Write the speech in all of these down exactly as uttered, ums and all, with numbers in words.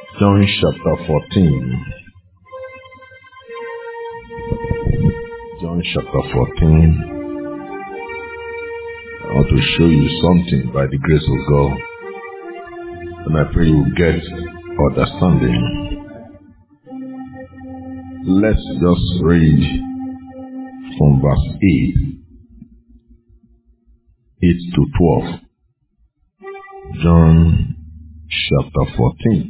John chapter fourteen. John chapter fourteen. I want to show you something by the grace of God. And I pray you get understanding. Let's just read from verse eight. eight to twelve. John chapter fourteen.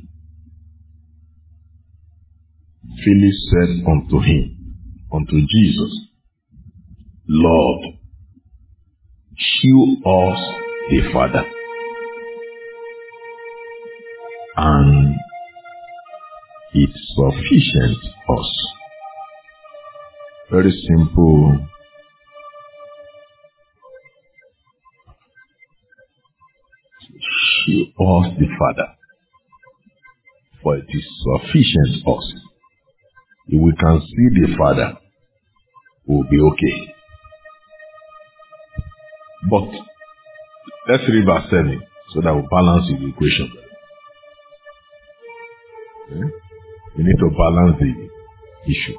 Philip said unto him, unto Jesus, Lord, shew us the Father, and it's sufficient us. Very simple. Shew us the Father, for it is sufficient us. If we can see the Father, we'll be okay. But let's read verse seven so that we balance the equation. Okay? We need to balance the issue.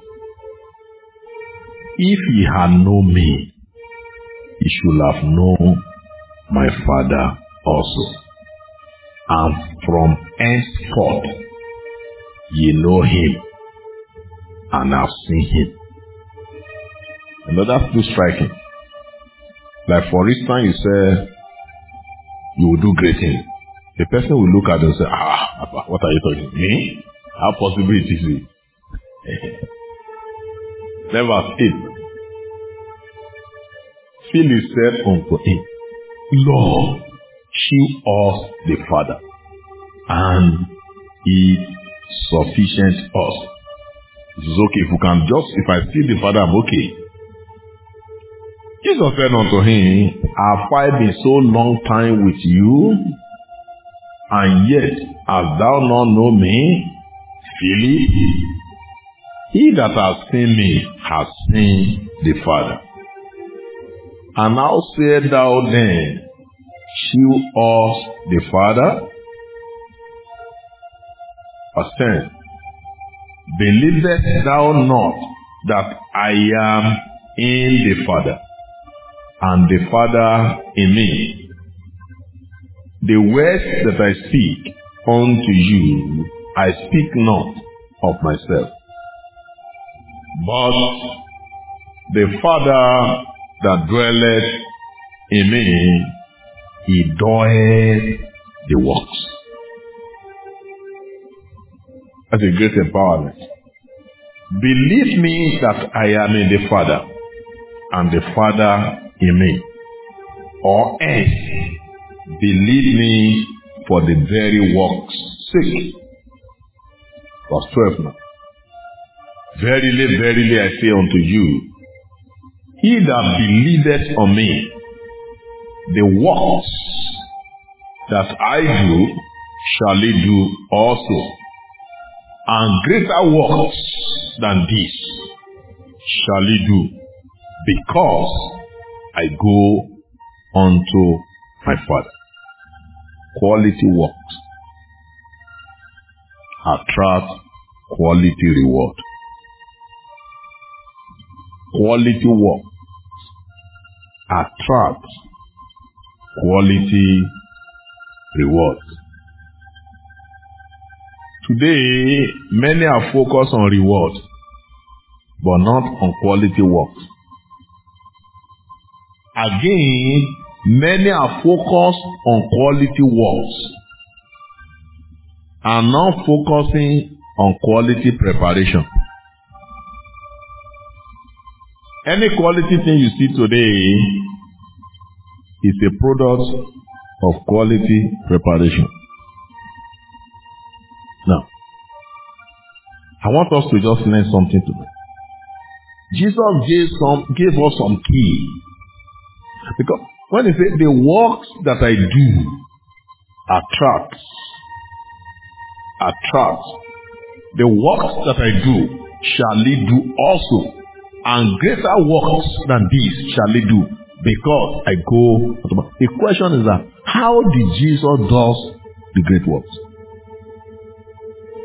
If ye had known me, ye should have known my Father also. And from henceforth ye know him and have seen him. And that's too striking. Like for instance, you say you will do great things. The person will look at you and say, ah, what are you talking? Me? How possible it is? Then verse eight. Philip said unto him, Lord, shew us the Father, and it sufficient us. It is okay if we can just, if I see the Father, I'm okay. Jesus said unto him, have I been so long time with you, and yet hast thou not known me, Philip? He that has seen me has seen the Father. And now sayest thou then, shew us the Father? Verse ten. Believest thou not that I am in the Father, and the Father in me? The words that I speak unto you, I speak not of myself, but the Father that dwelleth in me, he doeth the works. That's a great empowerment. Believe me that I am in the Father, and the Father in me. Or else, believe me for the very works' sake. Verse twelve now. Verily, verily, I say unto you, he that believeth on me, the works that I do shall he do also, and greater works than this shall he do, because I go unto my Father. Quality works attract quality reward. Quality work attract quality reward. Today, many are focused on reward, but not on quality work. Again, many are focused on quality works and not focusing on quality preparation. Any quality thing you see today is a product of quality preparation. Now, I want us to just learn something today. Jesus gave some, gave us some key. Because when he said, the works that I do attract, attract, the works that I do shall he do also, and greater works than these shall he do, because I go. The question is that, how did Jesus do the great works?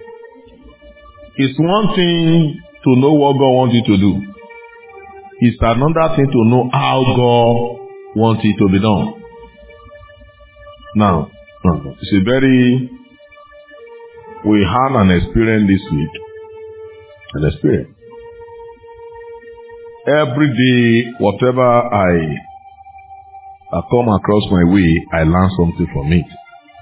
It's one thing to know what God wants you to do. It's another thing to know how God wants it to be done. Now, it's a very, we had an experience this week. An experience. Every day, whatever I, I come across my way, I learn something from it.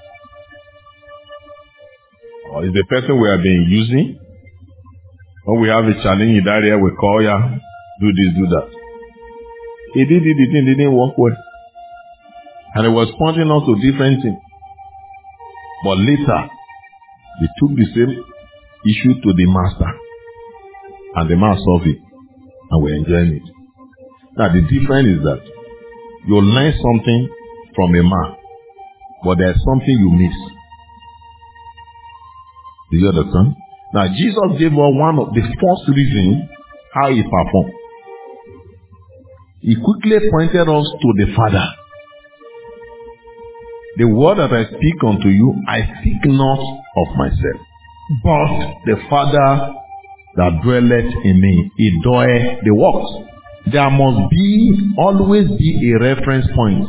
Or it's the person we have been using. When we have a challenge in that area, we call ya, do this, do that. He did it, it didn't work well. And he was pointing us to different things. But later, they took the same issue to the master. And the man solved it. And we're enjoying it. Now the difference is that you learn something from a man, but there's something you miss. Do you understand? Now Jesus gave us one of the first reasons how he performed. He quickly pointed us to the Father. The word that I speak unto you, I speak not of myself, but the Father that dwelleth in me, he doeth the works. There must be, always be a reference point.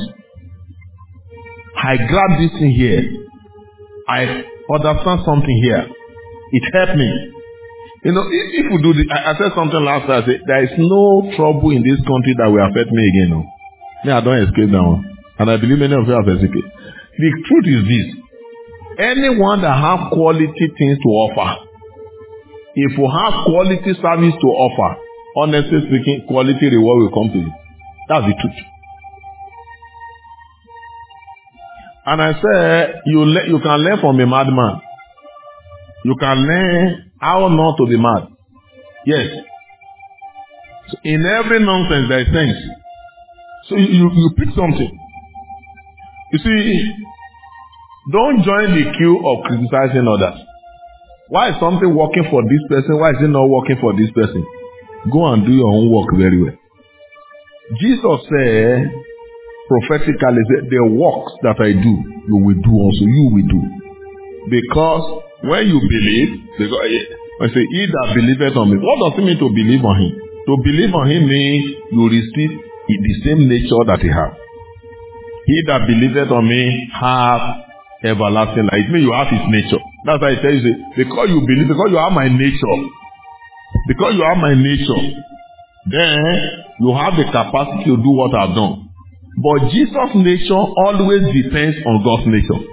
I grab this thing here. I understand something here. It helped me. You know, if, if we do this, I, I said something last time, I said, there is no trouble in this country that will affect me again. No. Me, I don't escape that one. And I believe many of you have escaped. The truth is this. Anyone that has quality things to offer, if you have quality service to offer, honestly speaking, quality reward will come to you. That's the truth. And I say, you le- you can learn from a madman. You can learn how not to be mad. Yes. So in every nonsense there is sense. So you, you, you pick something. You see, don't join the queue of criticizing others. Why is something working for this person? Why is it not working for this person? Go and do your own work very well. Jesus said, prophetically, said, the works that I do, you will do also. You will do. Because when you believe, because I say, he that believeth on me. What does it mean to believe on him? To believe on him means you receive the same nature that he has. He that believeth on me have everlasting life. It means you have his nature. That's why I tell you, say, because you believe, because you have my nature, because you have my nature, then you have the capacity to do what I've done. But Jesus' nature always depends on God's nature.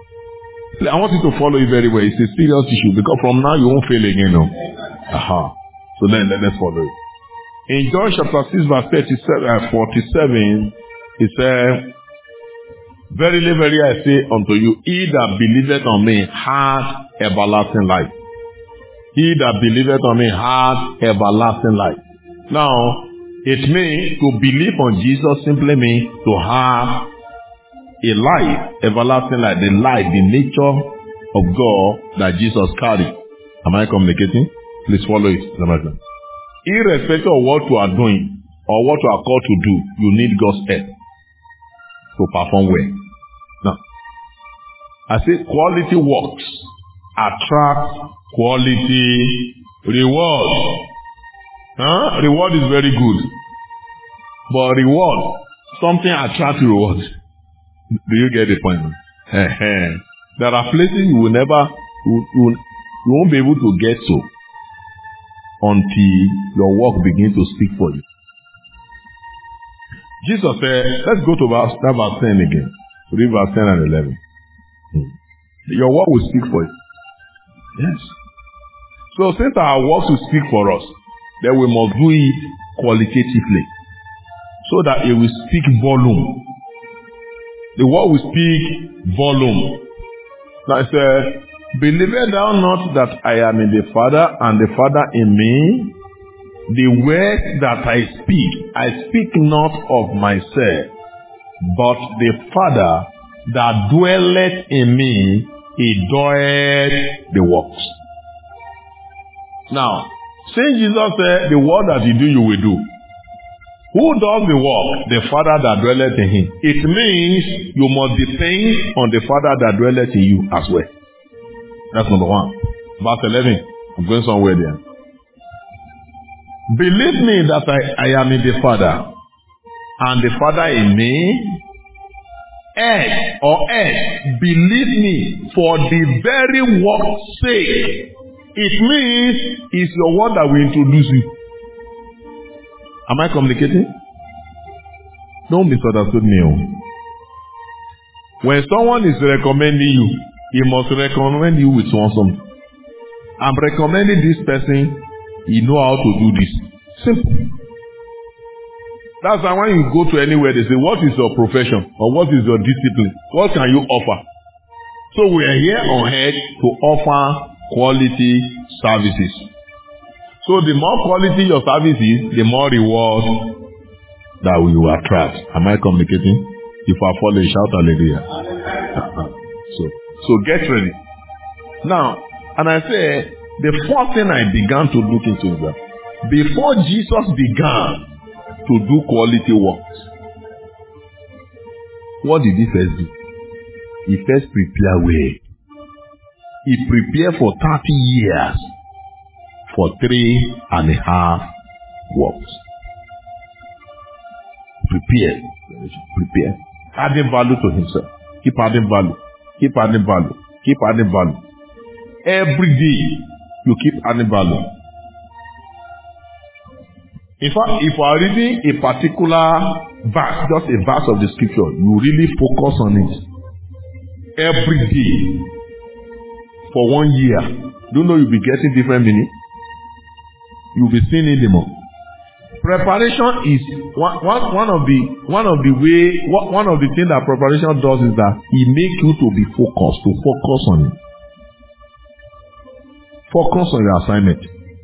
I want you to follow it very well. It's a serious issue because from now you won't fail again. No? Aha. So then let, let's follow it. In John chapter six verse thirty-seven, forty-seven, it says, verily, verily, I say unto you, he that believeth on me has everlasting life. He that believeth on me has everlasting life. Now, it means to believe on Jesus simply means to have a life, everlasting life, the life, the nature of God that Jesus carried. Am I communicating? Please follow it. Irrespective of what you are doing or what you are called to do, you need God's help to perform well. Now, I say quality works attract quality reward. Huh? Reward is very good. But reward, something attracts reward. Do you get the point? There are places you will never, you, you, you won't be able to get to until your work begins to speak for you. Jesus said, let's go to verse, verse ten again. Read verse ten and eleven. Hmm. Your work will speak for you. Yes. So since our works will speak for us, then we must do it qualitatively so that it will speak volume. The word will speak volume. Now it says, believest thou not that I am in the Father and the Father in me? The words that I speak, I speak not of myself, but the Father that dwelleth in me, he doeth the works. Now, since Jesus said, the work that you do, you will do. Who does the work? The Father that dwelleth in him. It means you must depend on the Father that dwelleth in you as well. That's number one. Verse eleven. I'm going somewhere there. Believe me that I, I am in the Father, and the Father in me. Else or else, believe me, for the very work's sake. It means it's your word that will introduce you. Am I communicating? Don't misunderstand me. When someone is recommending you, he must recommend you with something. I'm recommending this person, he know how to do this. Simple. That's why when you go to anywhere, they say, what is your profession? Or what is your discipline? What can you offer? So we are here on earth to offer quality services. So the more quality your service is, the more reward that we will attract. Am I communicating? If I follow, shout hallelujah. so, so get ready. Now, and I say, the first thing I began to look into is that before Jesus began to do quality works, what did he first do? He first prepared way. He prepared for thirty years for three and a half works. Prepare, prepare, adding value to himself. Keep adding value. Keep adding value. Keep adding value. Every day you keep adding value. In fact, if you are reading a particular verse, just a verse of the scripture, you really focus on it every day for one year. Do you know you'll be getting different meaning? You'll be seeing it more. Preparation is one, one, one of the one of the way one of the things that preparation does is that it makes you to be focused, to focus on it. Focus on your assignment.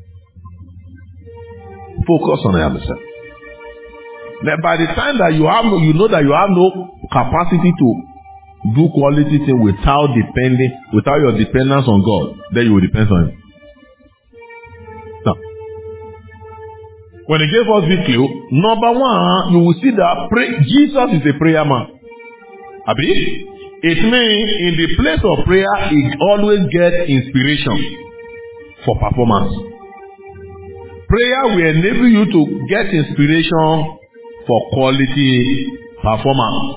Focus on yourself. Then by the time that you have, you know that you have no capacity to do quality thing without depending, without your dependence on God, then you will depend on Him. Now, when He gave us this clue, number one, you will see that pray, Jesus is a prayer man. Abi? It means in the place of prayer, He always gets inspiration for performance. Prayer will enable you to get inspiration for quality performance.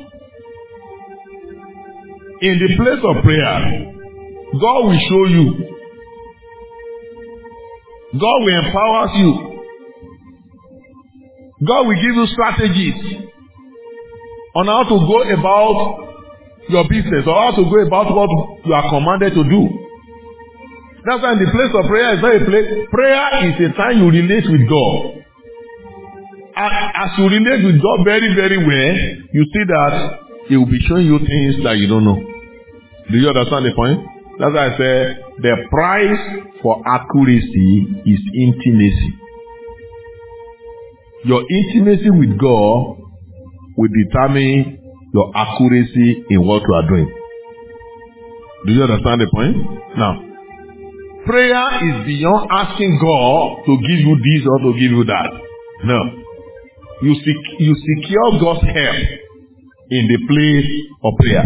In the place of prayer, God will show you. God will empower you. God will give you strategies on how to go about your business or how to go about what you are commanded to do. That's why in the place of prayer is not a place. Prayer is a time you relate with God. As you relate with God very, very well, you see that He will be showing you things that you don't know. Do you understand the point? That's why I say the price for accuracy is intimacy. Your intimacy with God will determine your accuracy in what you are doing. Do you understand the point? Now, prayer is beyond asking God to give you this or to give you that. No. You, sec- you secure God's help in the place of prayer.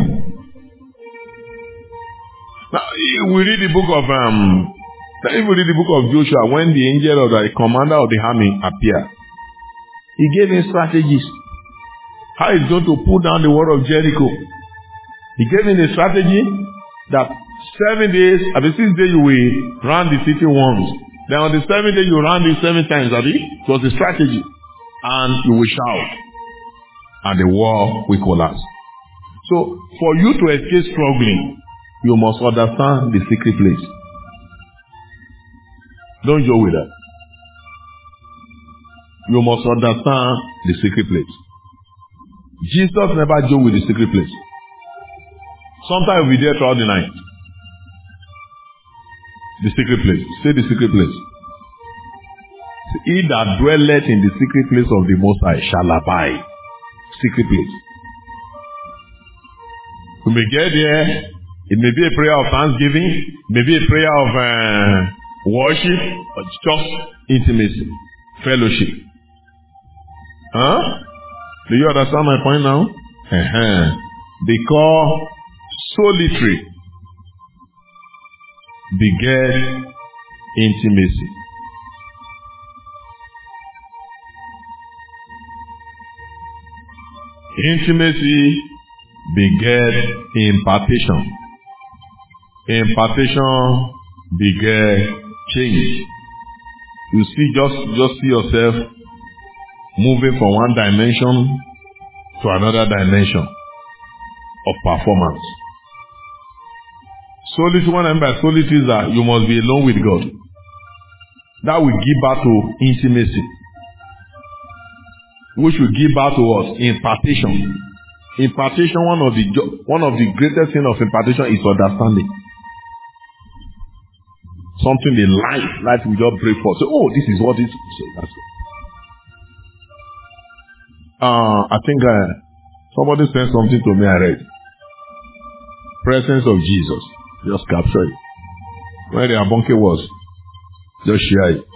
Now, we read the book of, um, if we read the book of Joshua, when the angel of the commander of the army appeared, he gave him strategies. How he's going to pull down the wall of Jericho. He gave him a strategy that seven days, at the sixth day you will run the city once. Then on the seventh day you run it seven times, Abi. It was a strategy. And you will shout. And the wall will collapse. So, for you to escape struggling, you must understand the secret place. Don't joke with that. You must understand the secret place. Jesus never joked with the secret place. Sometimes we'll be there throughout the night. The secret place. Say the secret place. He that dwelleth in the secret place of the Most High shall abide. Secret place. We may get there. It may be a prayer of thanksgiving. It may be a prayer of uh, worship. But just intimacy. Fellowship. Huh? Do you understand my point now? Uh-huh. Because solitary beget Intimacy. Intimacy beget impartation. Impartation beget change. You see, just, just see yourself moving from one dimension to another dimension of performance. Solitude, what I mean by solitude is that you must be alone with God. That will give birth to intimacy, which will give birth to us impartation. Impartation, one of the one of the greatest things of impartation is understanding. Something the life, life will just break forth. So, oh, this is what it is. So that's it. Uh, I think uh, somebody sent something to me. I read. Presence of Jesus. Just capture it. Where the Abonke was, just share it.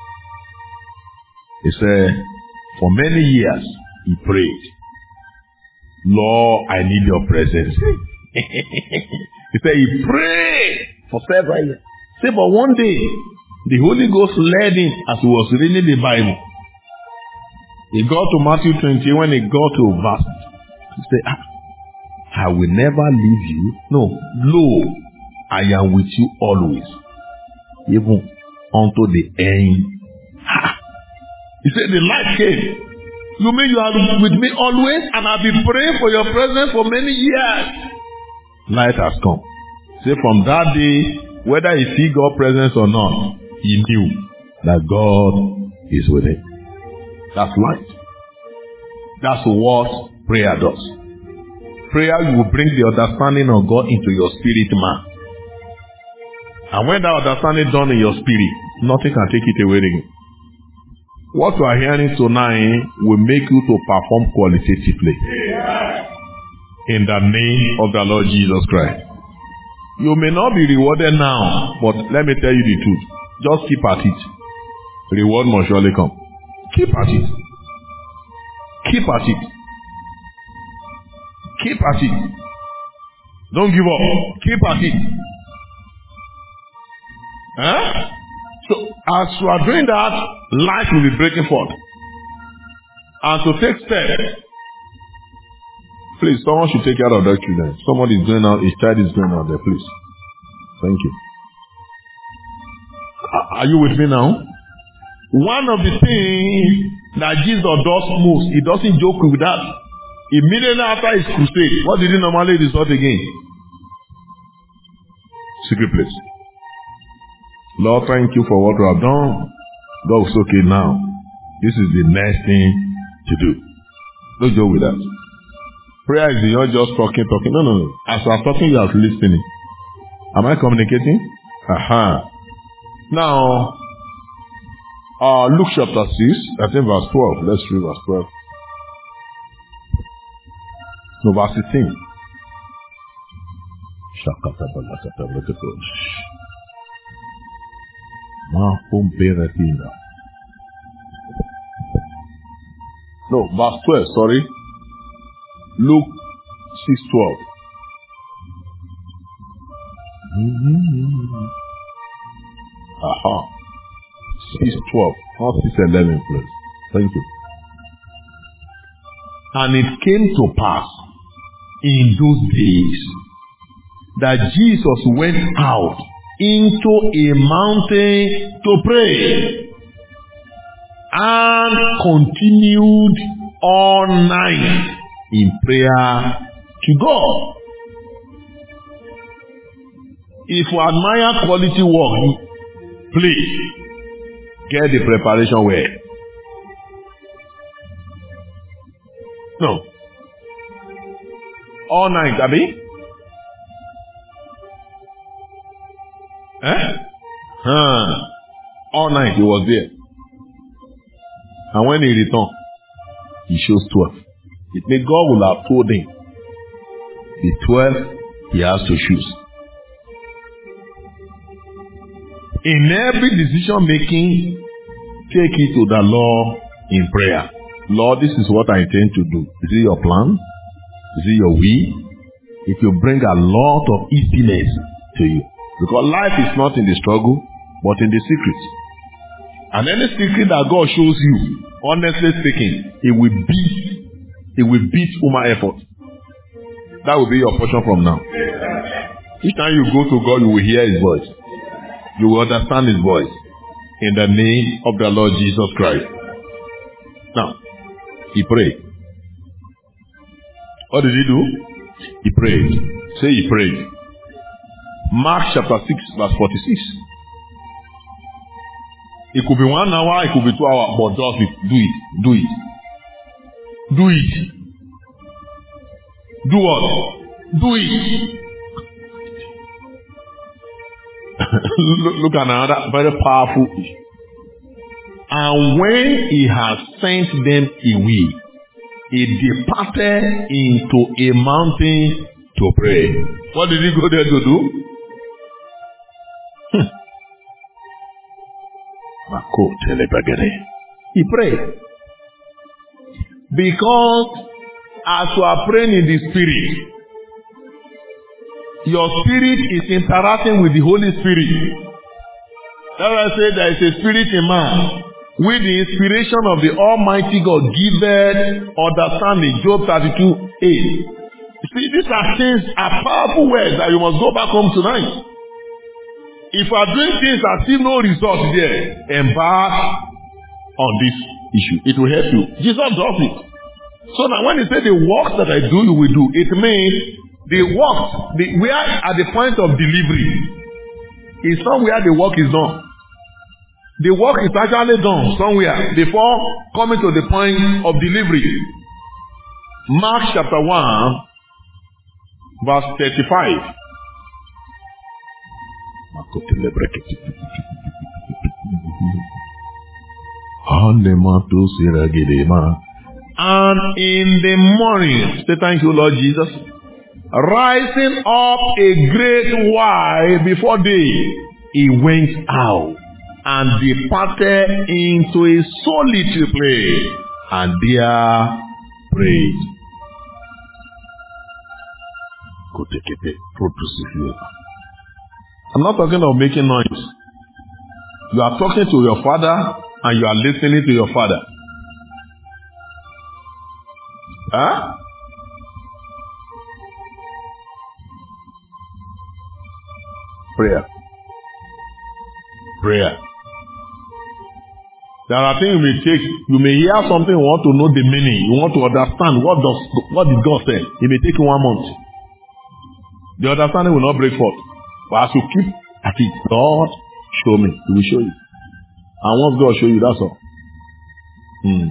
He said, for many years, he prayed, Lord, I need your presence. He said he prayed for several years. Say, but one day, the Holy Ghost led him as he was reading the Bible. He got to Matthew twenty, when he got to verse, he said, ah, I will never leave you. No, lo, I am with you always, even unto the end. Ha. He said, the light came. You mean you are with me always, and I've been praying for your presence for many years. Light has come. Say, from that day, whether he see God's presence or not, he knew that God is with him. That's light. That's what prayer does. Prayer will bring the understanding of God into your spirit man. And when that understanding is done in your spirit, nothing can take it away again. What you are hearing tonight will make you to perform qualitatively. In the name of the Lord Jesus Christ. You may not be rewarded now, but let me tell you the truth. Just keep at it. Reward must surely come. Keep at it. Keep at it. Keep at it. Don't give up. Keep at it. Huh? So, as you are doing that, life will be breaking forth. And to take steps, please, someone should take care of that children. Somebody is going out, his child is going out there, please. Thank you. Are you with me now? One of the things that Jesus does most, he doesn't joke with that. Immediately after his crusade, what did he normally resort again? Secret place. Lord, thank you for what you have done. God is okay now. This is the next thing to do. Don't joke with that. Prayer is not just talking, talking. No, no, no. As you are talking, you are listening. Am I communicating? Aha. Now, uh, Luke chapter six, I think verse twelve. Let's read verse twelve. No, verse sixteen. No, verse twelve, sorry. Luke six twelve. Mm-hmm. Aha. six twelve. Not six eleven, please. Thank you. And it came to pass in those days that Jesus went out into a mountain to pray and continued all night in prayer to God. If you admire quality work, please get the preparation well. No. All night, Abi? Eh? Huh. All night he was there. And when he returned, he shows twelve. It means God will have told him the twelve he has to choose. In every decision making, take it to the Lord in prayer. Lord, this is what I intend to do. Is it your plan? Is it your will? It will bring a lot of easiness to you. Because life is not in the struggle. but in the secret. And any secret that God shows you, honestly speaking, it will beat, it will beat human effort. That will be your portion from now. Each time you go to God, you will hear His voice. You will understand His voice. In the name of the Lord Jesus Christ. Now, he prayed. What did he do? He prayed. Say he prayed. Mark chapter six, verse forty-six. It could be one hour, it could be two hours, but just it. Do it. Do it. Do it. Do what? Do it. look, look at another very powerful. And when he had sent them away, he departed into a mountain to pray. What did he go there to do? He prayed. Because as you are praying in the Spirit, your spirit is interacting with the Holy Spirit. That's why I say there is a spirit in man. With the inspiration of the Almighty God, giveth understanding. Job thirty-two eight. See, these are things, are powerful words that you must go back home tonight. If you are doing things and see no result there, embark on this issue. It will help you. Jesus does it. So now when he said the works that I do, you will do, it means the works, the, we are at the point of delivery. It's somewhere the work is done. The work is actually done somewhere before coming to the point of delivery. Mark chapter one, verse thirty-five. And in the morning, say thank you, Lord Jesus, rising up a great while before day, he went out and departed into a solitary place, and there prayed. I'm not talking of making noise. You are talking to your father and you are listening to your father. Huh? Prayer. Prayer. There are things you may take, you may hear something, you want to know the meaning, you want to understand what does what did God say. It may take you one month. The understanding will not break forth. But as you keep at it, God, show me. He will show you. And once God show you, that's all. Hmm.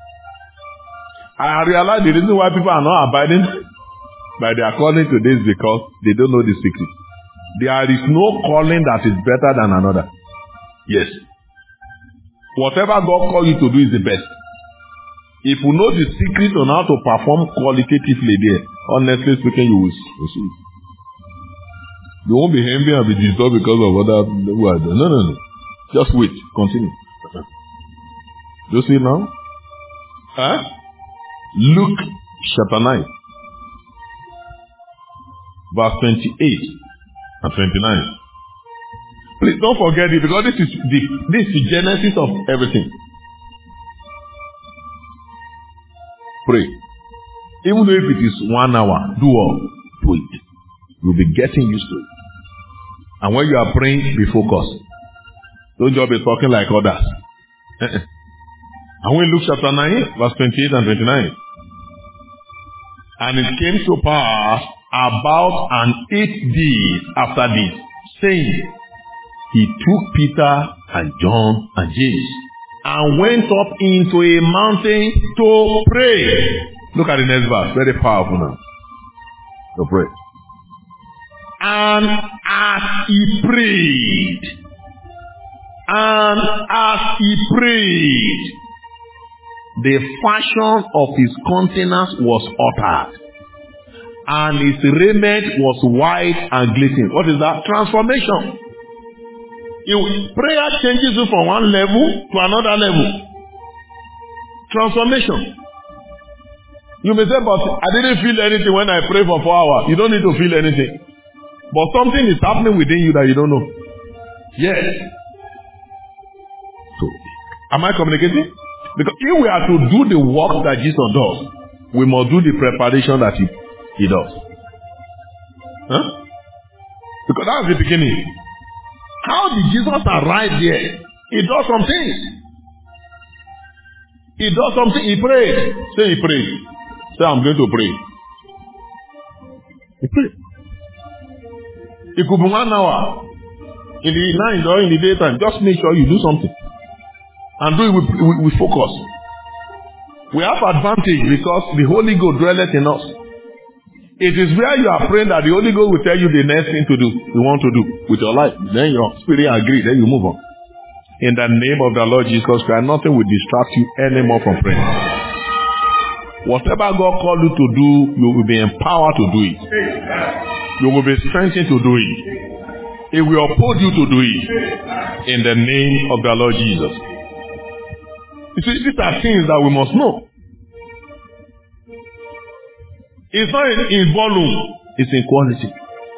I realize the reason why people are not abiding by their calling today is because they don't know the secret. There is no calling that is better than another. Yes. Whatever God calls you to do is the best. If you know the secret on how to perform qualitatively there, honestly speaking, you will see. You won't be envy and be disturbed because of other words. No, no, no. Just wait. Continue. Do you see now? Huh? Luke chapter nine, verse twenty-eight and twenty-nine. Please don't forget it, because this is the this is the genesis of everything. Pray. Even though if it is one hour, do all. Do it. You'll be getting used to it. And when you are praying, be focused. Don't just be talking like others. And when Luke chapter nine, verse twenty-eight and twenty-nine. And it came to pass about an eight days after this, saying, he took Peter and John and James and went up into a mountain to pray. Look at the next verse. Very powerful now. To pray. And as he prayed, and as he prayed, the fashion of his countenance was altered, and his raiment was white and glistening. What is that? Transformation. You, prayer changes you from one level to another level. Transformation. You may say, but I didn't feel anything when I prayed for four hours. You don't need to feel anything. But something is happening within you that you don't know. Yes. to it. Am I communicating? Because if we are to do the work that Jesus does, we must do the preparation that he, he does. Huh? Because that's the beginning. How did Jesus arrive there? He does something. He does something. He prayed. Say he prayed. Say I'm going to pray. He prayed. It could be one hour. In the night or in the daytime. Just make sure you do something. And do it with, with, with focus. We have advantage because the Holy Ghost dwelleth in us. It is where you are praying that the Holy Ghost will tell you the next thing to do, you want to do with your life. Then your spirit agrees, then you move on. In the name of the Lord Jesus Christ, nothing will distract you anymore from praying. Whatever God called you to do, you will be empowered to do it. You will be strengthened to do it. It will uphold you to do it. In the name of the Lord Jesus. You see, these are things that we must know. It's not in, in volume, it's in quality.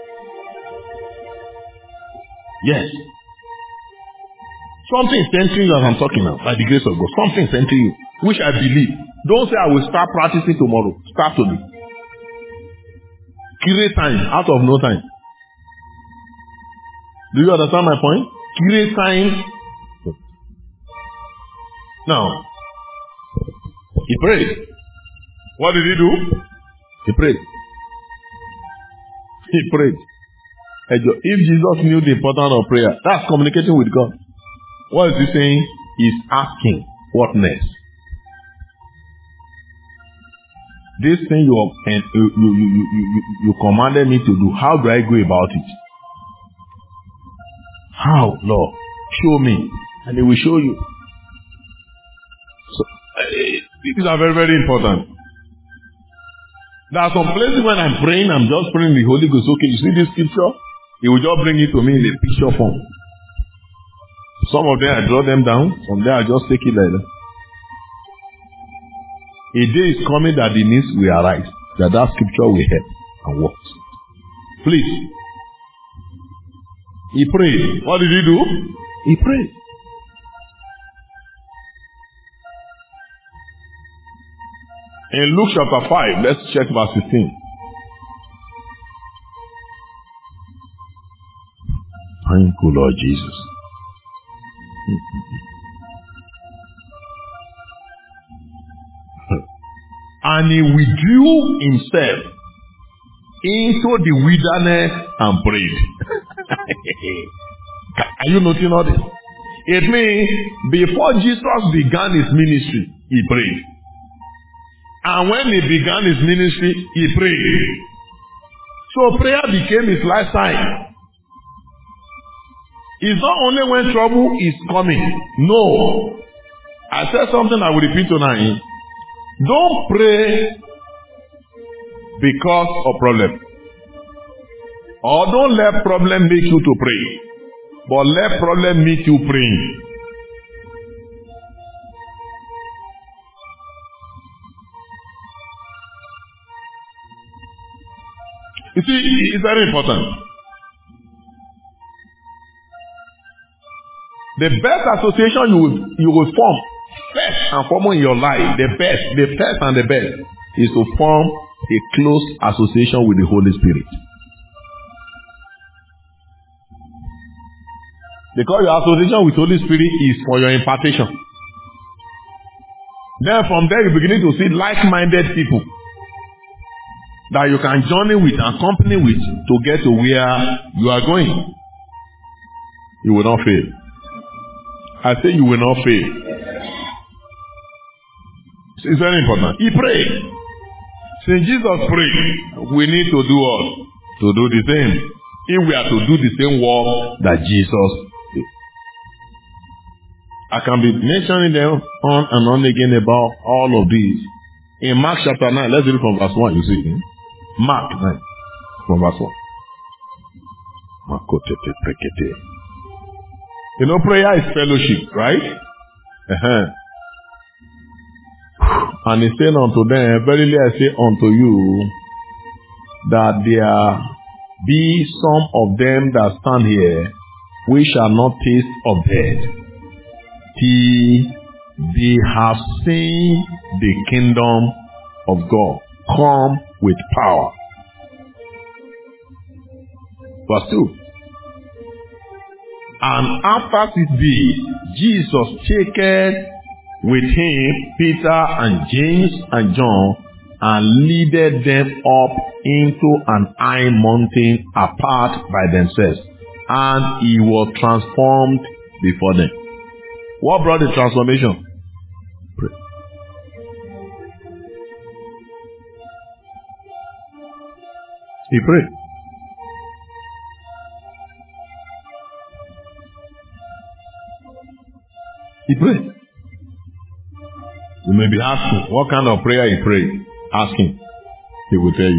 Yes. Something is entering you as I'm talking now, by the grace of God. Something is entering you, which I believe. Don't say I will start practicing tomorrow. Start today. Create time out of no time. Do you understand my point? Create time. Now, he prayed. What did he do? He prayed. He prayed. If Jesus knew the importance of prayer, that's communicating with God. What is he saying? He's asking, what next? This thing you, you, you, you, you, you commanded me to do, how do I go about it? How, Lord? Show me. And he will show you. So, uh, these are very, very important. There are some places when I'm praying, I'm just praying the Holy Ghost. Okay, you see this scripture? He will just bring it to me in a picture form. Some of them I draw them down, some of them I just take it like that. A day is coming that the needs will arise, that that scripture will help and work. Please. He prayed. What did he do? He prayed. In Luke chapter five, let's check verse sixteen. Thank you, Lord Jesus. And he withdrew himself into the wilderness and prayed. Are you noting all this? It means before Jesus began his ministry, he prayed. And when he began his ministry, he prayed. So prayer became his lifestyle. It's not only when trouble is coming. No. I said something I will repeat tonight. Don't pray because of problem. Or don't let problem make you to pray. But let problem make you praying. You see, it's very important. The best association you will, you will form, first and foremost in your life, the best, the first and the best, is to form a close association with the Holy Spirit. Because your association with the Holy Spirit is for your impartation. Then from there you begin to see like-minded people that you can journey with and company with to get to where you are going. You will not fail. I say you will not fail. It's very important. He prayed. Since Jesus prayed, we need to do what? To do the same. If we are to do the same work that Jesus did. I can be mentioning them on and on again about all of these. In Mark chapter nine, let's read from verse one, you see. Mark nine, from verse one. You know, prayer is fellowship, right? Uh-huh. And he said unto them, verily I say unto you, that there be some of them that stand here, which shall not taste of death, till they have seen the kingdom of God come with power. Verse two. And after six days, Jesus taketh with him Peter and James and John, and leaded them up into an high mountain apart by themselves, and he was transformed before them. What brought the transformation? Pray. He prayed. He prayed. You may be asking, what kind of prayer he prayed? Ask him. He will tell you.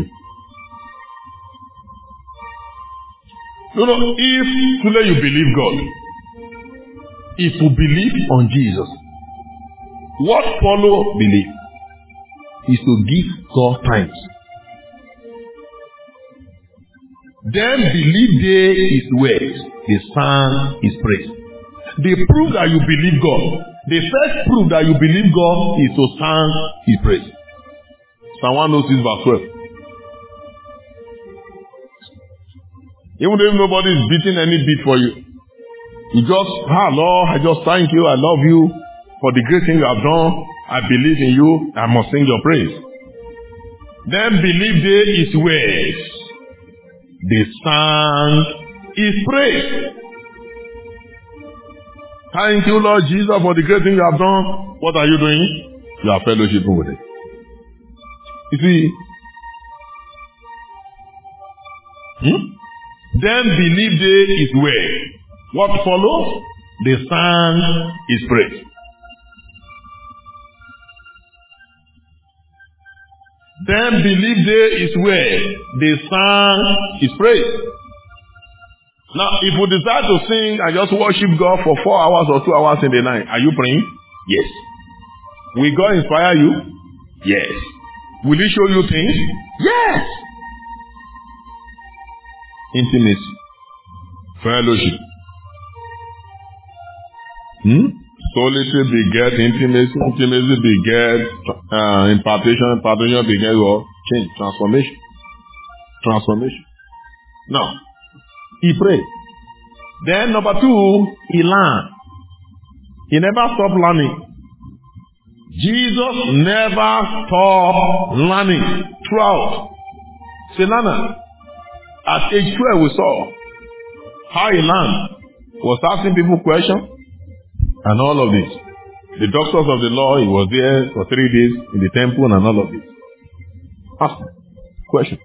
No, no, if today you believe God, if you believe on Jesus, what follow belief is to give God thanks. Then believe there is words, the Son is praise. The proof that you believe God, the first proof that you believe God is to stand his praise. Psalm one oh six verse twelve. Even if nobody is beating any beat for you, you just, ah Lord, I just thank you, I love you for the great thing you have done. I believe in you, I must sing your praise. Then believe there is words. The Son is praise. Thank you, Lord Jesus, for the great thing you have done. What are you doing? You are fellowshipping with it. You see, hmm? Then believe there is way. What follows? The Son is praise. Then believe there is way. The Son is praise. Now, if we decide to sing and just worship God for four hours or two hours in the night, are you praying? Yes. Will God inspire you? Yes. Will He show you things? Yes. Intimacy. Fellowship. Hmm? Solitude beget intimacy. Intimacy beget uh, impartation. Impartation beget what? Change. Transformation. Transformation. Now, he prayed. Then number two, he learned. He never stopped learning. Jesus never stopped learning throughout. Say, learner. At age twelve, we saw how he learned. He was asking people questions and all of this. The doctors of the law, he was there for three days in the temple and all of this. Ask question.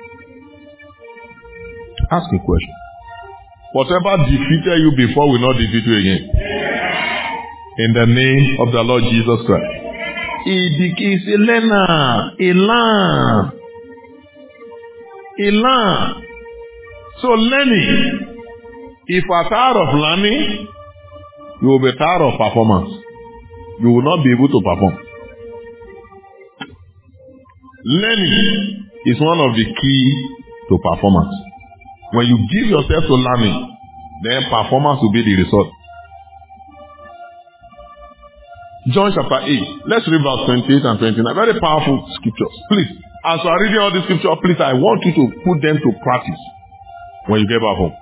Ask a question. Whatever defeated you before will not defeat you again. In the name of the Lord Jesus Christ. He is a learner. He learn. He learn. So learning. If you are tired of learning, you will be tired of performance. You will not be able to perform. Learning is one of the key to performance. When you give yourself to learning, then performance will be the result. John chapter eight. Let's read verse twenty-eight and twenty-nine. Very powerful scriptures. Please, as you are reading all these scriptures, please, I want you to put them to practice when you get back home.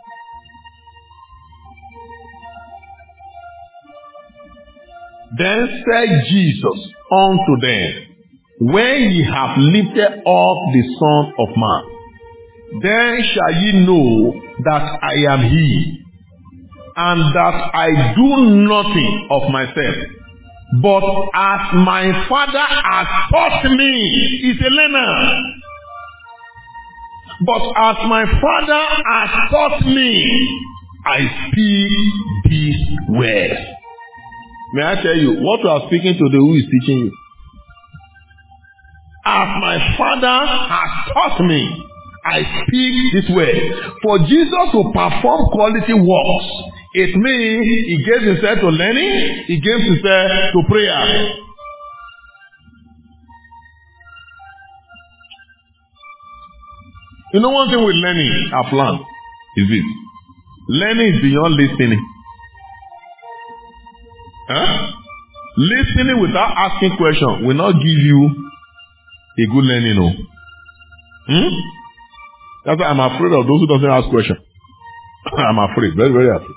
Then said Jesus unto them, when ye have lifted up the Son of Man, then shall ye know that I am he, and that I do nothing of myself, but as my Father has taught me. He's a learner. But as my Father has taught me, I speak these words. May I tell you, what you are speaking to the who is teaching you? As my Father has taught me, I speak this way. For Jesus to perform quality works, it means he gave himself to learning, he gave himself to prayer. You know one thing with learning, I've learned, is this. Learning is beyond listening. Huh? Listening without asking questions will not give you a good learning. No. Hmm? That's why I'm afraid of those who doesn't ask questions. I'm afraid, very, very afraid.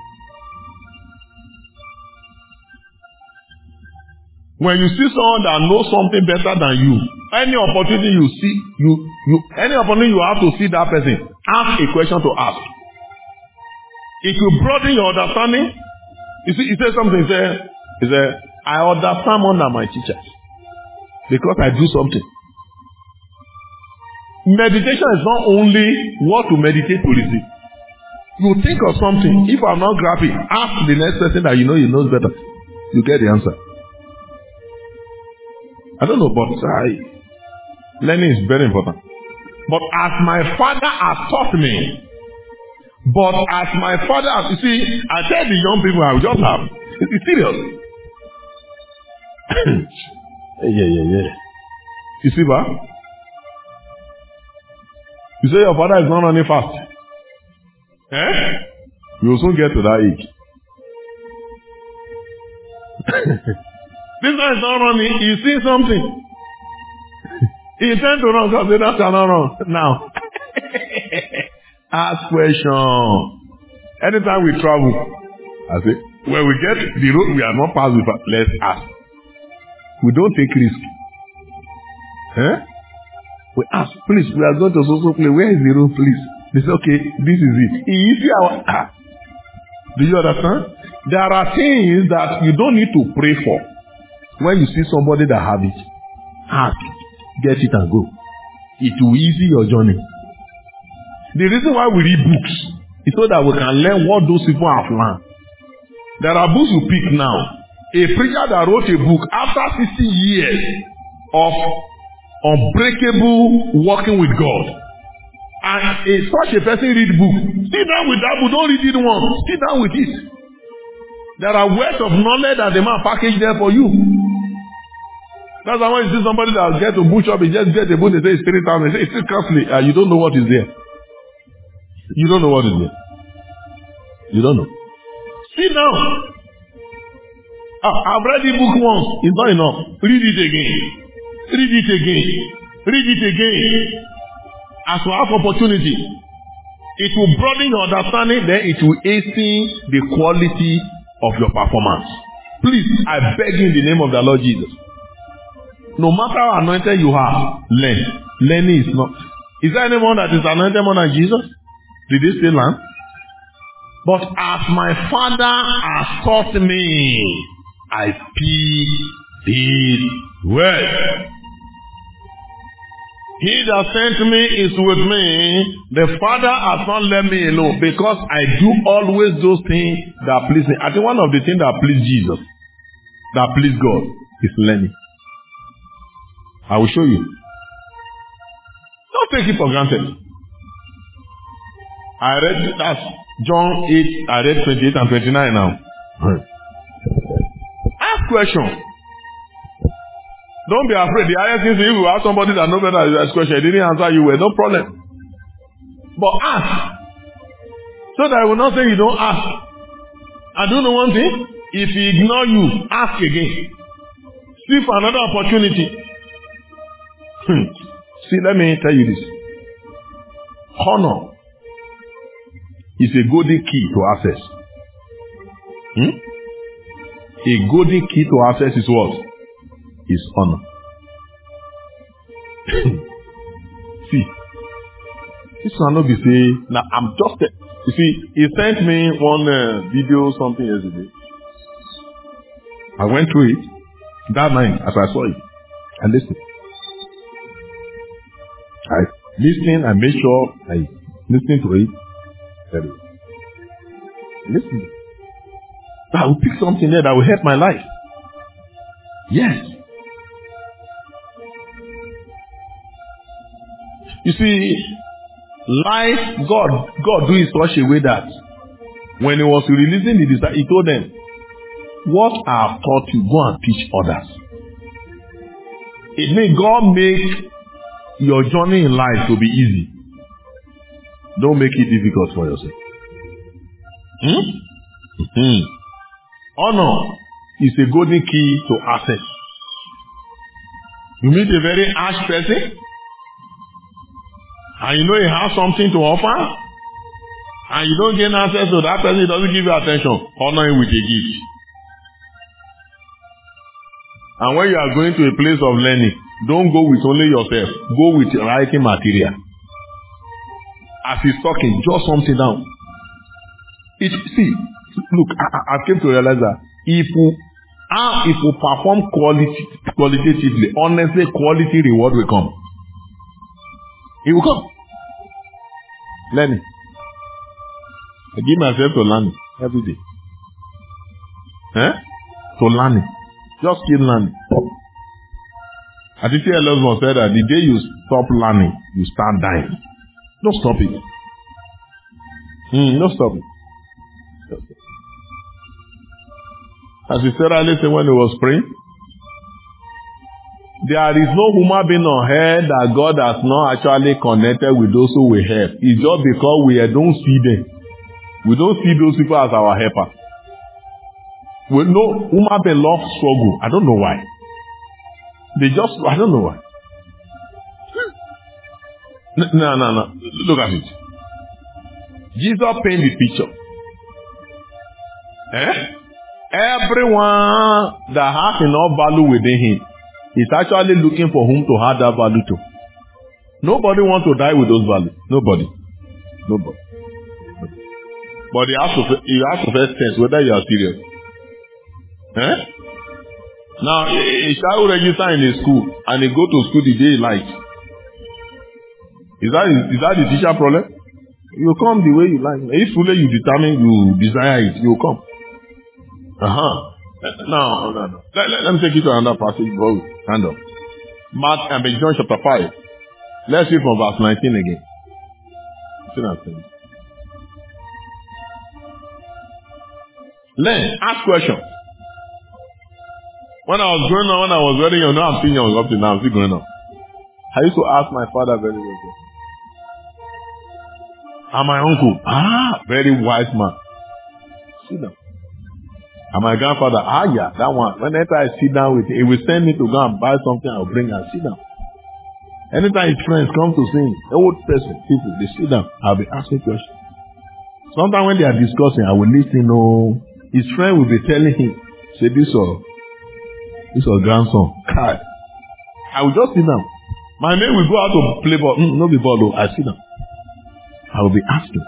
When you see someone that knows something better than you, any opportunity you see, you, you, any opportunity you have to see that person, ask a question to ask. It will broaden your understanding. You see, he said something, he said, he said, I understand more than my teachers because I do something. Meditation is not only what to meditate to receive. You think of something. If I'm not grabbing, ask the next person that you know you knows better. You get the answer. I don't know, but I, learning is very important. But as my father has taught me, but as my father has, you see, I tell the young people I will just have, it's serious. yeah, yeah, yeah. You see, ba? You say your father is not running fast. Eh? You will soon get to that age. This one is not running. You see something. He intends to run, so say that cannot run. Now, ask question. Anytime we travel, I say, when we get the road we are not passed with, let's ask. We don't take risk. Eh? We ask, please, we are going to so so place. Where is the road, please? They say, okay, this is it. If you are, ah. Do you understand? There are things that you don't need to pray for. When you see somebody that have it, ask, get it and go. It will ease your journey. The reason why we read books is so that we can learn what those people have learned. There are books you pick now. A preacher that wrote a book after sixty years of unbreakable walking with God. And a, such a person read book. Sit down with that book. Don't read it once. Sit down with it. There are words of knowledge that the man packaged there for you. That's why when you see somebody that will get to bookshop, he just get a book, they say it's three thousand. They say it's still costly. Uh, you don't know what is there. You don't know what is there. You don't know. Sit down. Uh, I've read the book once. It's not enough. Read it again. Read it again. Read it again. As you have opportunity, it will broaden your understanding, then it will hasten the quality of your performance. Please, I beg you in the name of the Lord Jesus. No matter how anointed you are, learn. Learning is not. Is there anyone that is anointed more than Jesus? Did he still learn? But as my Father has taught me, I speak this word. He that sent me is with me. The Father has not left me alone because I do always those things that please him. I think one of the things that please Jesus, that please God, is learning. I will show you. Don't take it for granted. I read that's John eight, I read twenty-eight and twenty-nine now. Ask questions. Don't be afraid. The highest thing is if you ask somebody that knows better to ask question, he didn't answer you well, no problem. But ask. So that I will not say you don't ask. And do you know one thing? If he ignore you, ask again. See for another opportunity. Hmm. See, let me tell you this. Honor is a golden key to access. Hmm? A golden key to access is what? Is honor. See, this one not be say. Now I'm just. A, you see, he sent me one uh, video something yesterday. I went through it that night as I saw it. I listened. I listened. I made sure I listened to it. Very well. Listen. I will pick something there that will help my life. Yes. You see, life, God, God do it such a way that when he was releasing the disciples, he told them, what I have taught you, go and teach others. It means God make your journey in life to be easy. Don't make it difficult for yourself. Hmm? Hmm. Honor is a golden key to access. You meet a very harsh person, and you know he has something to offer, and you don't gain access to that person, he doesn't give you attention. Honor him with a gift. And when you are going to a place of learning, don't go with only yourself. Go with writing material. As he's talking, jot something down. It, see, look, I, I came to realize that if we, uh, if we perform quality, qualitatively, honestly, quality reward will come. It will come. Learning. I give myself to learning every day. Eh? To learning. Just keep learning. I think Elon Musk said that the day you stop learning, you start dying. Don't stop it. Mm, don't stop it. Don't stop it. As he said earlier when he was praying, there is no human being on earth that God has not actually connected with those who will help. It's just because we don't see them. We don't see those people as our helper. We know human being love struggle. I don't know why. They just, I don't know why. No, no, no. Look at it. Jesus painted the picture. Eh? Everyone that has enough value within him is actually looking for whom to have that value to. Nobody wants to die with those values. Nobody. Nobody. But you have to, you have to first test whether you are serious. Eh? Now, a child register in a school and he go to school the day he likes. Is that, is that the teacher problem? You come the way you like. If fully you determine you desire it, you will come. Uh-huh. No, no, no. Let, let, let me take you to another passage, bro. Hand up. Mark and John chapter five. Let's read from verse nineteen again. Learn. Ask questions. When I was growing up, when I was very young, now I'm still young up to now, I'm still growing up. I used to ask my father very well. And my uncle, ah, very wise man. Sit down. And my grandfather, ah, yeah, that one. Whenever I sit down with him, he will send me to go and buy something, I'll bring and sit down. Anytime his friends come to sing, old person, people, they sit down, I'll be asking questions. Sometimes when they are discussing, I will listen, oh, his friend will be telling him, say this or this or grandson, God. I will just sit down. My man will go out to play ball. Mm, no be ball though. I sit down. I will be asking.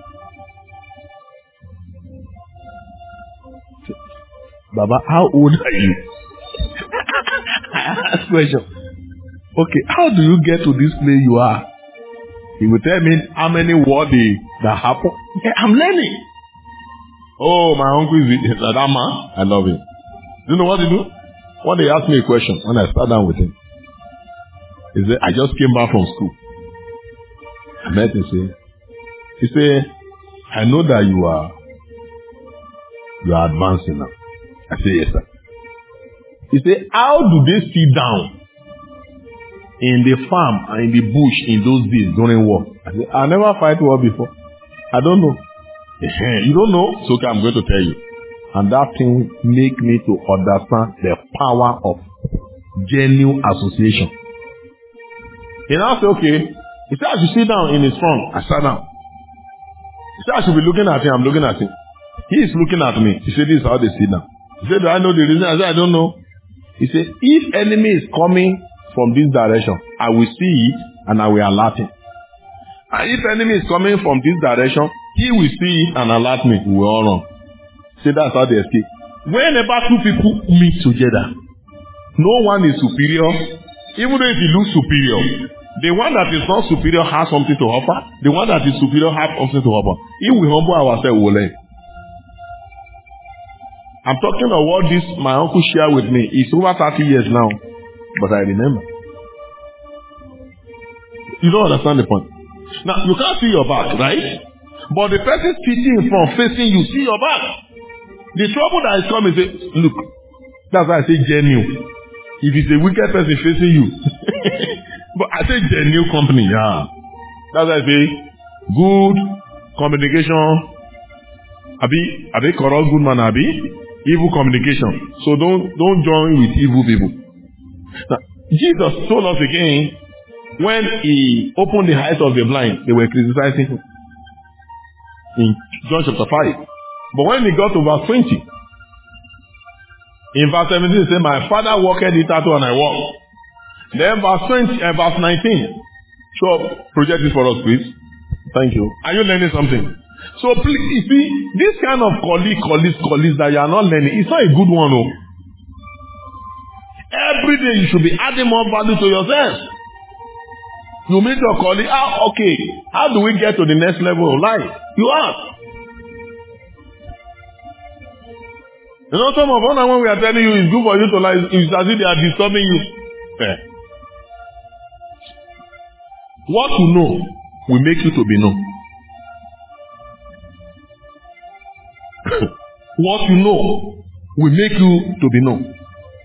Baba, how old are you? I ask question. Okay, how do you get to this place you are? He will tell me how many words that happen. Okay, I'm learning. Oh, my uncle is that man. I love him. Do you know what he do? When they ask me a question, when I sat down with him, he said, I just came back from school. I met him, say, he said, I know that you are, you are advancing now. I said, yes, sir. He said, how do they sit down in the farm and in the bush in those days during war? I said, I never fight war before. I don't know. You don't know? So okay, I'm going to tell you. And that thing make me to understand the power of genuine association. He now said, okay. He said, I should sit down in his front. I sat down. He said, I should be looking at him. I'm looking at him. He is looking at me. He said, this is how they sit down. He said, do I know the reason? I said, I don't know. He said, if enemy is coming from this direction, I will see it and I will alert him. And if enemy is coming from this direction, he will see it and alert me. We will all run. Say that's how they escape. Whenever two people meet together, no one is superior, even though if he looks superior. The one that is not superior has something to offer. The one that is superior has something to offer. If we humble ourselves, we'll learn. I'm talking about what this my uncle shared with me. It's over thirty years now, but I remember. You don't understand the point. Now you can't see your back, right? But the person sitting in front, facing you, see your back. The trouble that is coming is, look, that's why I say genuine. If it's a wicked person facing you, but I say genuine company, yeah. That's why I say good communication. Abi, abi corrupt good man, abi. evil communication. So don't don't join with evil people. Now, Jesus told us again, when he opened the eyes of the blind, they were criticizing him. In John chapter five. But when he got to verse twenty, in verse seventeen, he said, my Father walked hitherto and I walk. Then verse twenty, uh, verse nineteen. So project this for us, please. Thank you. Are you learning something? So please, you see, this kind of colleague, colleagues, colleagues that you are not learning, it's not a good one. Oh. Every day you should be adding more value to yourself. You meet your colleague, ah, okay, how do we get to the next level of life? You ask. You know, some of us, when we are telling you it's good for you to lie, it's as if they are disturbing you. Yeah. What you know will make you to be known. What you know will make you to be known.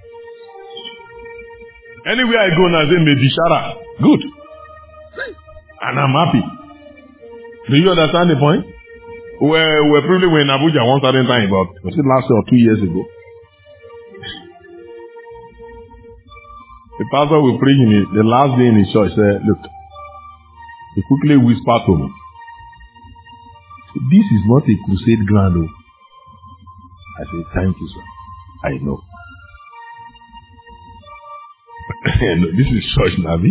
Anywhere I go now, I say, maybe Shara. Good. And I'm happy. Do you understand the point? We're, we're probably in Abuja one certain time, about was it last year or two years ago? The pastor will preach in his, the last day in his church said, look, he quickly whispered to me, this is not a crusade ground. Oh. I said, thank you, sir. I know. No, this is church, Navi.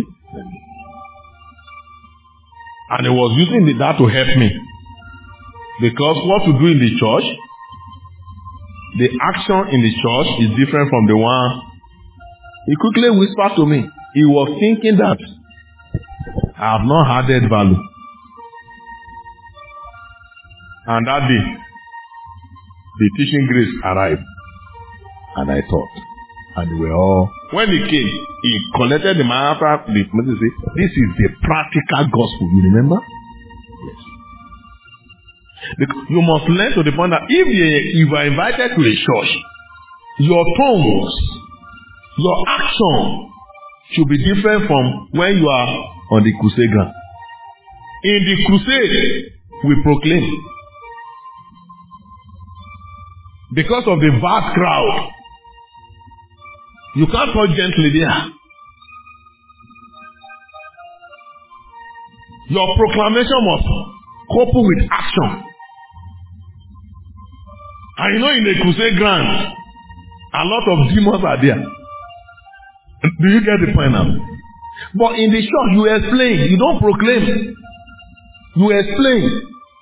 And he was using the, that to help me. Because what to do in the church, the action in the church is different from the one. He quickly whispered to me. He was thinking that I have not added value. And that day, the teaching grace arrived. And I thought, and they were all, when he came, he collected the man after the message. This is the practical gospel. You remember? Yes. Because you must learn to the point that if you are invited to a church, your tones, your action should be different from when you are on the crusade ground. In the crusade, we proclaim. Because of the vast crowd, you can't talk gently there. Your proclamation must couple with action. And you know, in the crusade ground, a lot of demons are there. Do you get the point now? But in the church, you explain. You don't proclaim. You explain.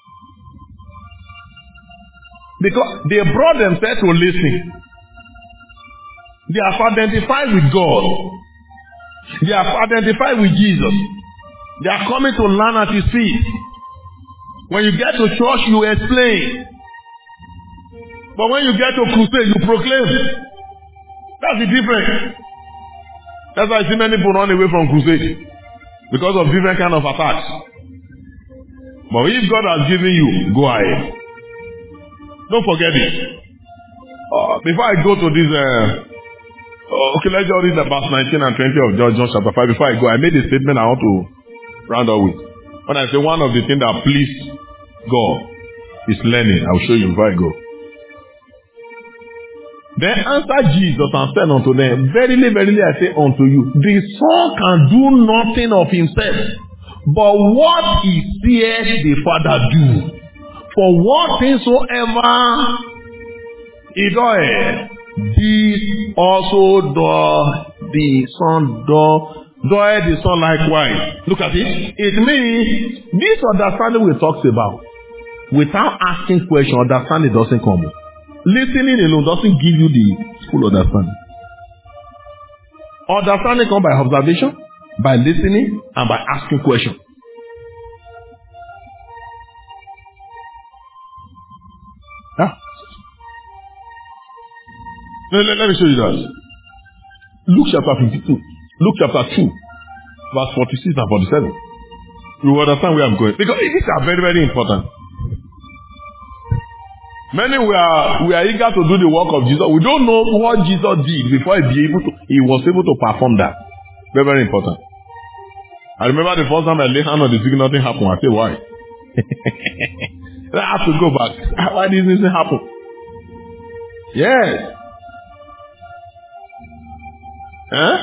Because they brought themselves to listen. They have identified with God. They have identified with Jesus. They are coming to learn at his feet. When you get to church, you explain. But when you get to crusade, you proclaim. That's the difference. That's why I see many people run away from crusade. Because of different kind of attacks. But if God has given you, go ahead. Don't forget it. Uh, before I go to this, uh, uh, okay, let's just read the verse nineteen and twenty of John, John chapter five. Before I go, I made a statement I want to round up with. When I say one of the things that please God is learning, I will show you before I go. Then answered Jesus and said unto them, verily, verily, I say unto you, the Son can do nothing of himself, but what he seeth the Father do. For what things soever he doeth, this also doth the Son do, doeth the Son likewise. Look at it. It means this understanding we talked about, without asking questions, understanding doesn't come. Listening alone doesn't give you the full understanding. Understanding comes by observation, by listening, and by asking questions. Yeah. Let, let, let me show you that. Luke chapter fifty-two. Luke chapter two, verse forty-six and forty-seven. You will understand where I'm going. Because these are very, very important. Many were, were eager to do the work of Jesus. We don't know what Jesus did before he, be able to, he was able to perform that. Very, very important. I remember the first time I laid hand on the sick, nothing happened. I said, why? I have to go back. Why did this happen? Yes. Eh?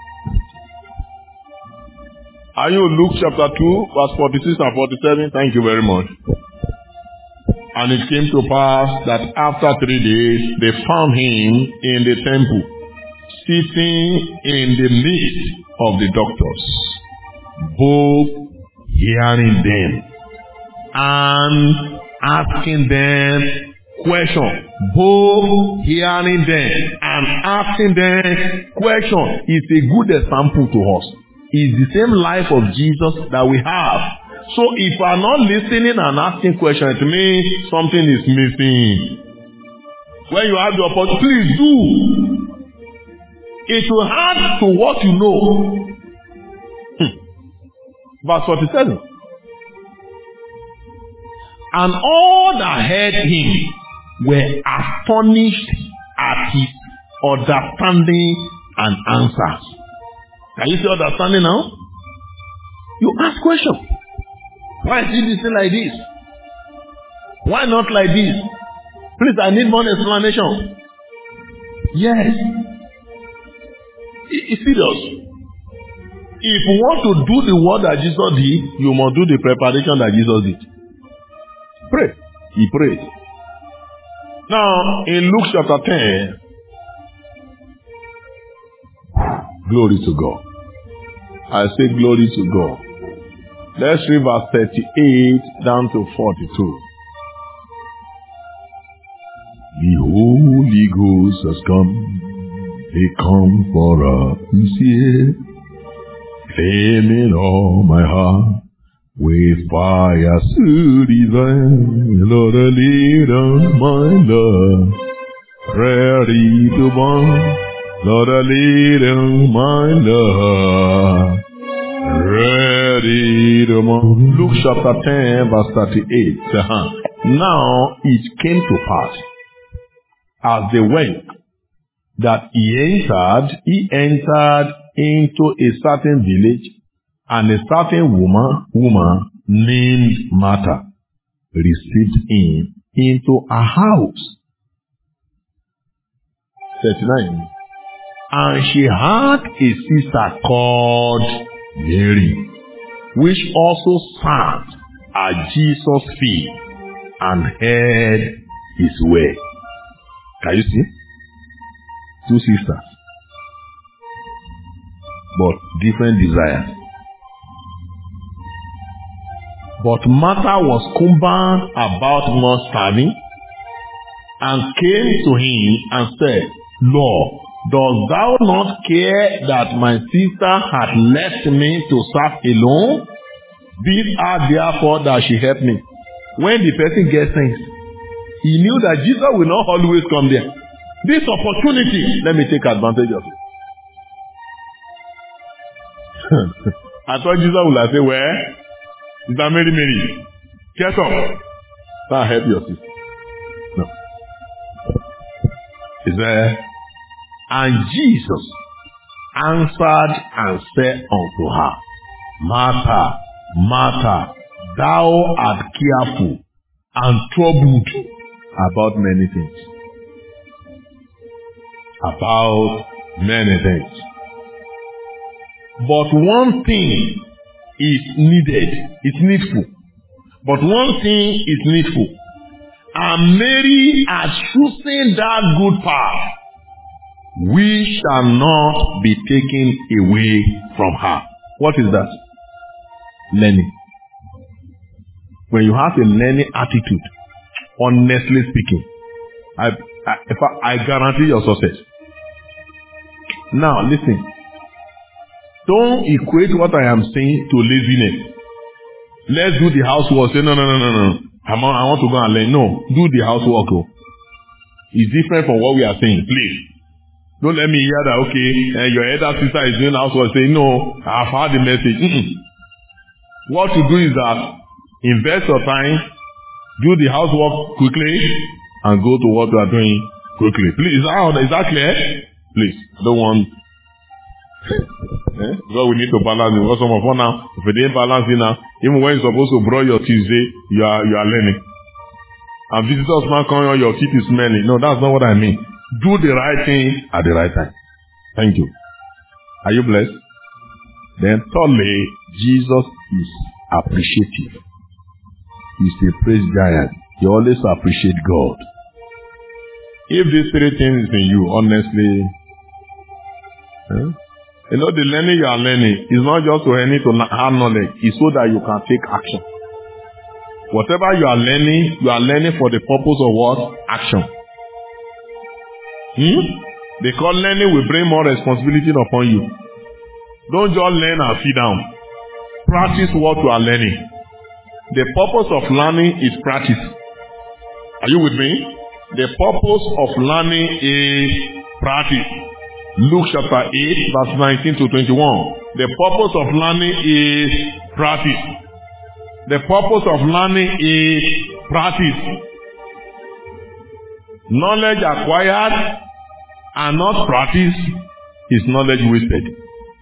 Are you Luke chapter two, verse forty-six and forty-seven? Thank you very much. And it came to pass that after three days, they found him in the temple, sitting in the midst of the doctors, both hearing them and asking them questions. Both hearing them and asking them questions is a good example to us. It's the same life of Jesus that we have. So if you are not listening and asking questions, it means something is missing. When you have the opportunity, please do. It will add to what you know. Hmm. Verse forty-seven. And all that heard him were astonished at his understanding and answers. Can you see understanding now? You ask questions. Why is it this like this? Why not like this? Please, I need more explanation. Yes. It's serious. If you want to do the work that Jesus did, you must do the preparation that Jesus did. Pray. He prayed. Now, in Luke chapter ten, glory to God. I say glory to God. Let's read verse thirty-eight down to forty-two. The Holy Ghost has come. He come for us. He's here. Flaming all my heart with fire so divine. Lord, I lay down my love. Ready to burn. Lord, I lay down my love. Ready to burn. Luke chapter ten, verse thirty-eight. Uh-huh. Now it came to pass, as they went, that he entered, he entered into a certain village, and a certain woman, woman named Martha received him into her house. thirty-nine. And she had a sister called Mary, which also sat at Jesus' feet and heard his word. Can you see? Two sisters, but different desires. But Martha was cumbered about not serving, and came to him and said, Lord, dost thou not care that my sister had left me to serve alone? Bid her therefore that she help me. When the person gets things, he knew that Jesus will not always come there. This opportunity, let me take advantage of it. I thought Jesus would have said, well, Sister Mary, Mary, get up. I'll help your sister. No. He said, and Jesus answered and said unto her, Martha, Martha, thou art careful and troubled about many things. About many things. But one thing is needed. It's needful. But one thing is needful. And Mary has chosen that good path, which shall not be taken away from her. What is that? Learning. When you have a learning attitude, honestly speaking, I, I, if I, I guarantee your success. Now, listen. Don't equate what I am saying to laziness. Let's do the housework. Say, no, no, no, no, no. I'm, I want to go and learn. No, do the housework. Oh. It's different from what we are saying. Please. Don't let me hear that, okay, uh, your elder sister is doing housework. Say, no, I've heard the message. Mm-mm. What you do is that, invest your time, do the housework quickly, and go to what you are doing quickly. Please, is that, is that clear? Please, I don't want... eh? Because we need to balance it. Because some of us now, if we didn't balance it now, even when you're supposed to brush your teeth, you are, you are learning. And visitors now come on, your teeth is smelling. No, that's not what I mean. Do the right thing at the right time. Thank you. Are you blessed? Then thirdly, Jesus is appreciative. He's a praise giant. He always appreciates God. If these three things is in you, honestly, eh? You know, the learning you are learning is not just to learning to have knowledge. It's so that you can take action. Whatever you are learning, you are learning for the purpose of what? Action. Hmm? Because learning will bring more responsibility upon you. Don't just learn and sit down. Practice what you are learning. The purpose of learning is practice. Are you with me? The purpose of learning is practice. Luke chapter eight, verse nineteen to twenty-one. The purpose of learning is practice. The purpose of learning is practice. Knowledge acquired and not practice is knowledge wasted.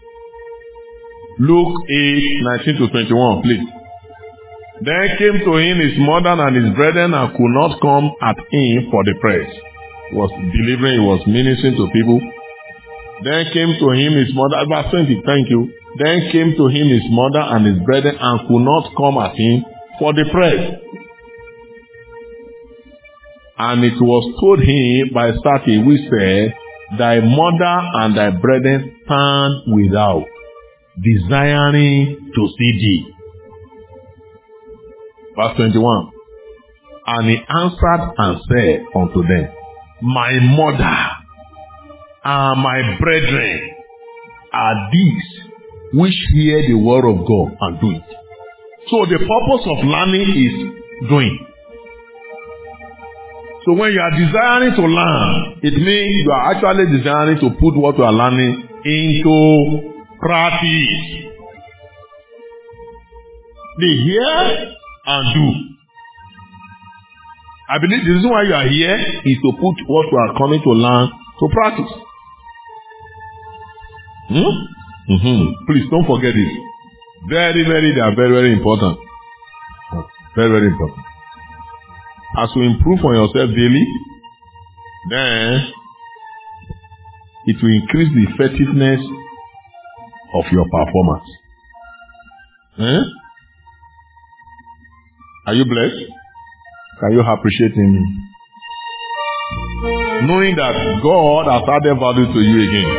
Luke eight, nineteen to twenty-one, please. Then came to him his mother and his brethren and could not come at him for the press. He was delivering, he was ministering to people. Then came to him his mother, verse twenty, thank you. Then came to him his mother and his brethren and could not come at him for the press. And it was told him by Sati, which said, thy mother and thy brethren stand without, desiring to see thee. Verse twenty-one. And he answered and said unto them, my mother and my brethren are these which hear the word of God and do it. So the purpose of learning is doing. So when you are desiring to learn, it means you are actually desiring to put what you are learning into practice. They hear and do. I believe the reason why you are here is to put what you are coming to learn to practice. Hmm? Mm-hmm. Please don't forget it. Very, very, they are very, very important. Very, very important. As you improve on yourself daily, then it will increase the effectiveness of your performance. Eh? Are you blessed? Can you appreciate him? Knowing that God has added value to you again.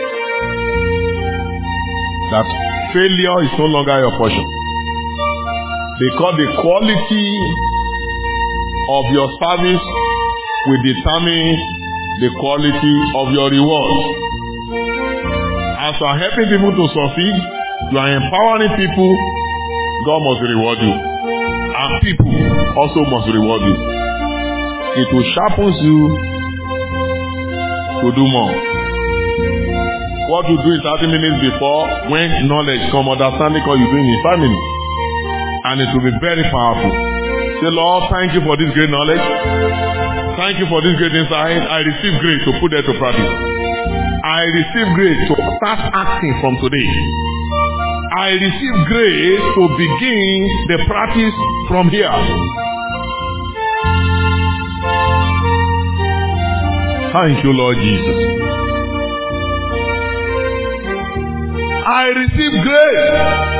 That failure is no longer your portion. Because the quality of your service will determine the quality of your reward. As you are helping people to succeed, you are empowering people, God must reward you. And people also must reward you. It will sharpen you to do more. What you do in thirty minutes before, when knowledge come, understanding what you do in five minutes. And it will be very powerful. Say, Lord, thank you for this great knowledge. Thank you for this great insight. I receive grace to put that to practice. I receive grace to start acting from today. I receive grace to begin the practice from here. Thank you, Lord Jesus. I receive grace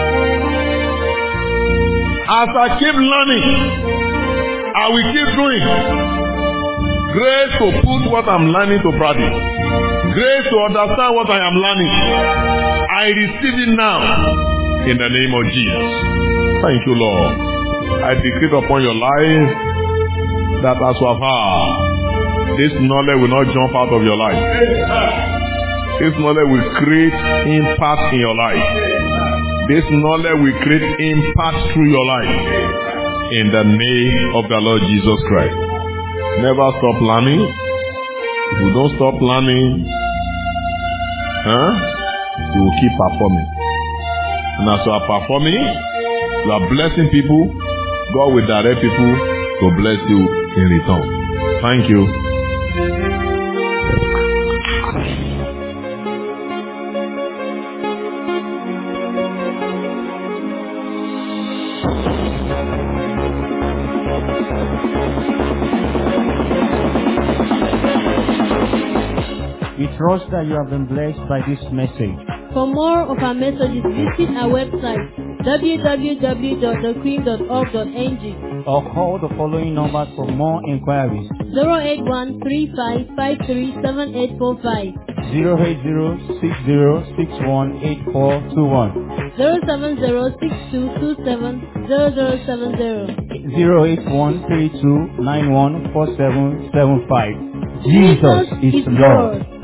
as I keep learning. I will keep doing. Grace to put what I'm learning to practice. Grace to understand what I am learning. I receive it now in the name of Jesus. Thank you, Lord. I decree upon your life that as you have heard, this knowledge will not jump out of your life. This knowledge will create impact in your life. This knowledge will create impact through your life. In the name of the Lord Jesus Christ. Never stop learning. If you don't stop learning, huh? You will keep performing. And as you are performing, you are blessing people. God will direct people to bless you in return. Thank you. trust that you have been blessed by this message. For more of our messages, visit our website w w w dot the queen dot org dot n g or call the following numbers for more inquiries: zero eight one three five five three seven eight four five, zero eight zero six zero six one eight four two one, zero seven zero six two two seven zero zero seven zero, zero eight one three two nine one four seven seven five. Jesus is Lord.